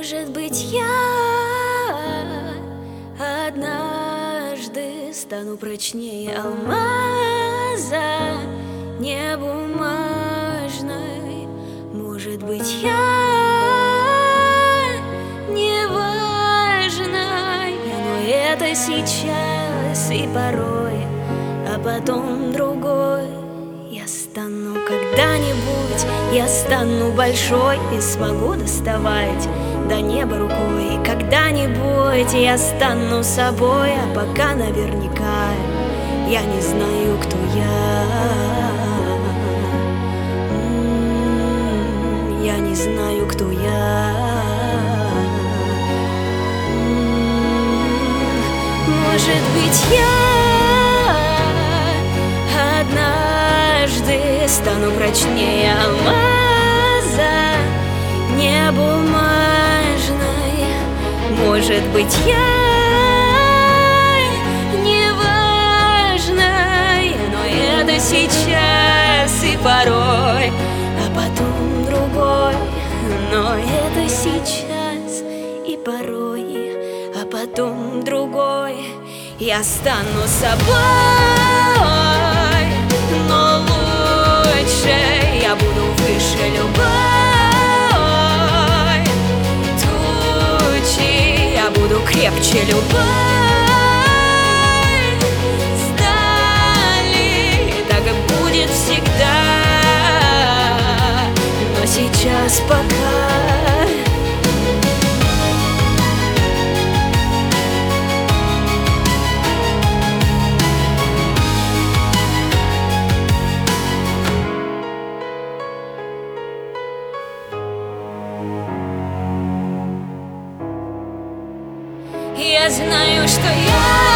Может быть, я однажды стану прочнее алмаза, не бумажной. Может быть, я не важная, но это сейчас и порой, а потом другой. Я стану когда-нибудь, я стану большой и смогу доставать до неба рукой. Когда-нибудь я стану собой, а пока наверняка я не знаю, кто я. Я не знаю, кто я. Может быть, я однажды стану прочнее алмаза, не бумажной. Может быть, я не важной, но это сейчас и порой, а потом другой. Но это сейчас и порой, а потом другой. Я стану собой, но лучше я буду выше любой тучи, я буду крепче любой стали. Так и будет всегда, но сейчас пока. Я знаю, что я